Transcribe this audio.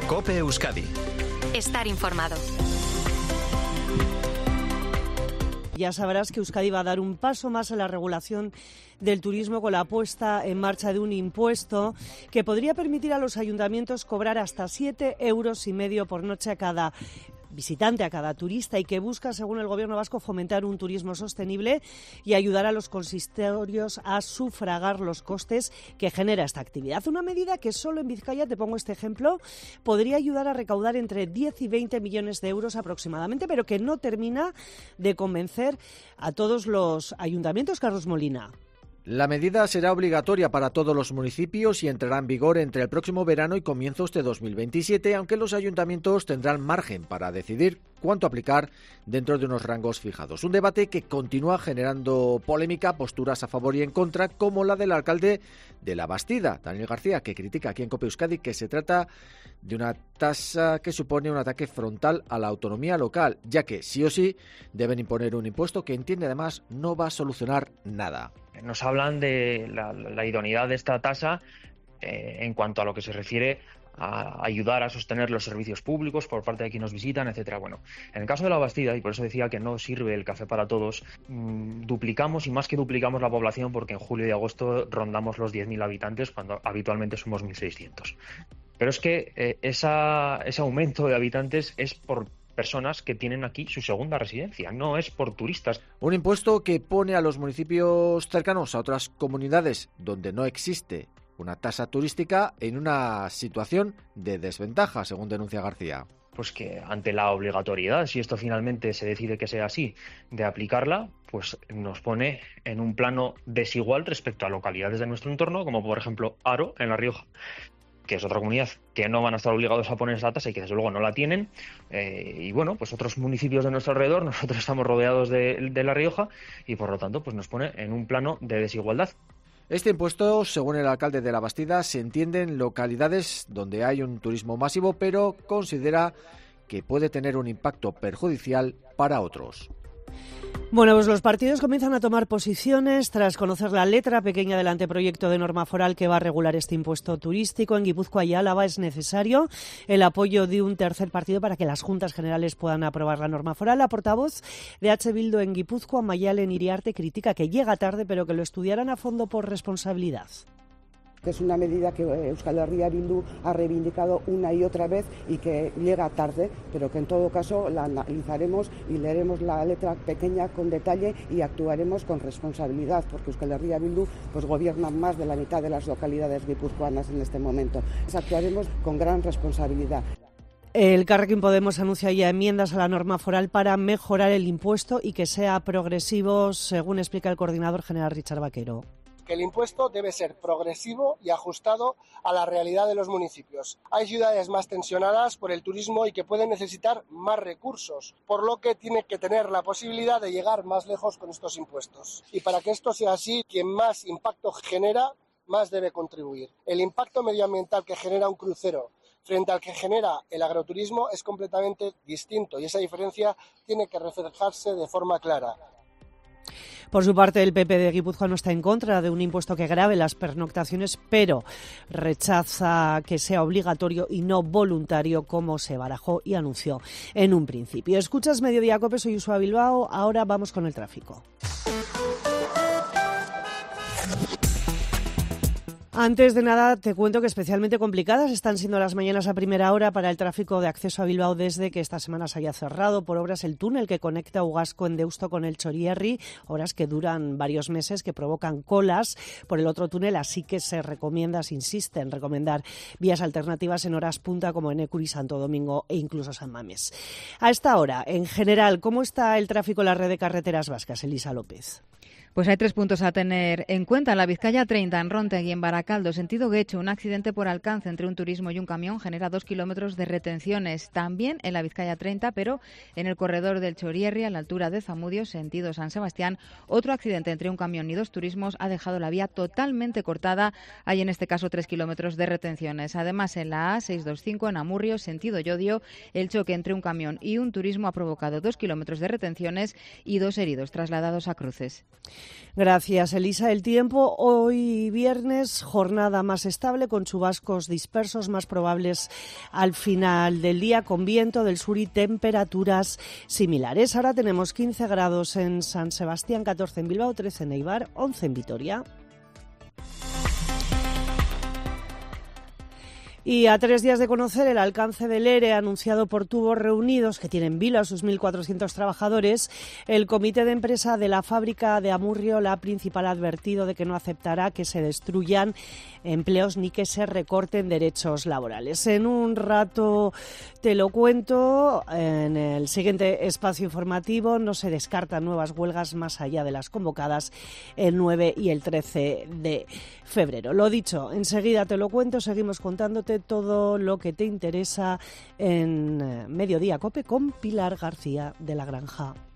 COPE Euskadi. Estar informado. Ya sabrás que Euskadi va a dar un paso más en la regulación del turismo con la puesta en marcha de un impuesto que podría permitir a los ayuntamientos cobrar hasta 7,5 euros por noche a cada visitante, a cada turista, y que busca, según el Gobierno vasco, fomentar un turismo sostenible y ayudar a los consistorios a sufragar los costes que genera esta actividad. Una medida que solo en Vizcaya, te pongo este ejemplo, podría ayudar a recaudar entre 10 y 20 millones de euros aproximadamente, pero que no termina de convencer a todos los ayuntamientos. Carlos Molina. La medida será obligatoria para todos los municipios y entrará en vigor entre el próximo verano y comienzos de 2027, aunque los ayuntamientos tendrán margen para decidir cuánto aplicar dentro de unos rangos fijados. Un debate que continúa generando polémica, posturas a favor y en contra, como la del alcalde de La Bastida, Daniel García, que critica aquí en COPE Euskadi que se trata de una tasa que supone un ataque frontal a la autonomía local, ya que sí o sí deben imponer un impuesto que entiende además no va a solucionar nada. Nos hablan de la idoneidad de esta tasa en cuanto a lo que se refiere a ayudar a sostener los servicios públicos por parte de quienes nos visitan, etcétera. Bueno, en el caso de La Bastida, y por eso decía que no sirve el café para todos, duplicamos, y más que duplicamos, la población, porque en julio y agosto rondamos los 10.000 habitantes cuando habitualmente somos 1.600. Pero es que ese aumento de habitantes es por personas que tienen aquí su segunda residencia, no es por turistas. Un impuesto que pone a los municipios cercanos a otras comunidades donde no existe una tasa turística en una situación de desventaja, según denuncia García. Pues que ante la obligatoriedad, si esto finalmente se decide que sea así, de aplicarla, pues nos pone en un plano desigual respecto a localidades de nuestro entorno, como por ejemplo Haro, en La Rioja, que es otra comunidad que no van a estar obligados a poner esa tasa y que desde luego no la tienen, y bueno, pues otros municipios de nuestro alrededor, nosotros estamos rodeados de La Rioja y por lo tanto pues nos pone en un plano de desigualdad. Este impuesto, según el alcalde de La Bastida, se entiende en localidades donde hay un turismo masivo, pero considera que puede tener un impacto perjudicial para otros. Bueno, pues los partidos comienzan a tomar posiciones tras conocer la letra pequeña del anteproyecto de norma foral que va a regular este impuesto turístico. En Guipúzcoa y Álava es necesario el apoyo de un tercer partido para que las Juntas Generales puedan aprobar la norma foral. La portavoz de H. Bildu en Guipúzcoa, Mayalen Iriarte, critica que llega tarde, pero que lo estudiarán a fondo por responsabilidad. Es una medida que Euskal Herria Bildu ha reivindicado una y otra vez y que llega tarde, pero que en todo caso la analizaremos y leeremos la letra pequeña con detalle y actuaremos con responsabilidad, porque Euskal Herria Bildu pues gobierna más de la mitad de las localidades guipuzcoanas en este momento. Actuaremos con gran responsabilidad. El Carrequín Podemos anuncia ya enmiendas a la norma foral para mejorar el impuesto y que sea progresivo, según explica el coordinador general Richard Vaquero. Que el impuesto debe ser progresivo y ajustado a la realidad de los municipios. Hay ciudades más tensionadas por el turismo y que pueden necesitar más recursos, por lo que tiene que tener la posibilidad de llegar más lejos con estos impuestos. Y para que esto sea así, quien más impacto genera, más debe contribuir. El impacto medioambiental que genera un crucero frente al que genera el agroturismo es completamente distinto y esa diferencia tiene que reflejarse de forma clara. Por su parte, el PP de Guipúzcoa no está en contra de un impuesto que grave las pernoctaciones, pero rechaza que sea obligatorio y no voluntario, como se barajó y anunció en un principio. Escuchas Mediodía Cope, soy Usua Bilbao. Ahora vamos con el tráfico. Antes de nada, te cuento que especialmente complicadas están siendo las mañanas a primera hora para el tráfico de acceso a Bilbao desde que esta semana se haya cerrado por obras el túnel que conecta Ugasco en Deusto con el Txorierri, obras que duran varios meses, que provocan colas por el otro túnel, así que se insiste en recomendar vías alternativas en horas punta como en Ecuri, Santo Domingo e incluso San Mamés. A esta hora, en general, ¿cómo está el tráfico en la red de carreteras vascas? Elisa López. Pues hay 3 puntos a tener en cuenta. En la Vizcaya 30, en Rontegui, en Baracaldo, sentido Guecho, un accidente por alcance entre un turismo y un camión genera 2 kilómetros de retenciones. También en la Vizcaya 30, pero en el corredor del Txorierri, a la altura de Zamudio, sentido San Sebastián, otro accidente entre un camión y 2 turismos ha dejado la vía totalmente cortada. Hay en este caso 3 kilómetros de retenciones. Además, en la A625, en Amurrio, sentido Llodio, el choque entre un camión y un turismo ha provocado 2 kilómetros de retenciones y 2 heridos trasladados a cruces. Gracias, Elisa. El tiempo hoy viernes, jornada más estable con chubascos dispersos más probables al final del día, con viento del sur y temperaturas similares. Ahora tenemos 15 grados en San Sebastián, 14 en Bilbao, 13 en Eibar, 11 en Vitoria. Y a 3 días de conocer el alcance del ERE anunciado por Tubos Reunidos, que tiene en vilo a sus 1.400 trabajadores, el comité de empresa de la fábrica de Amurrio, la principal, ha advertido de que no aceptará que se destruyan empleos ni que se recorten derechos laborales. En un rato te lo cuento, en el siguiente espacio informativo no se descartan nuevas huelgas más allá de las convocadas el 9 y el 13 de febrero. Lo dicho, enseguida te lo cuento, seguimos contándote todo lo que te interesa en Mediodía COPE con Pilar García de la Granja.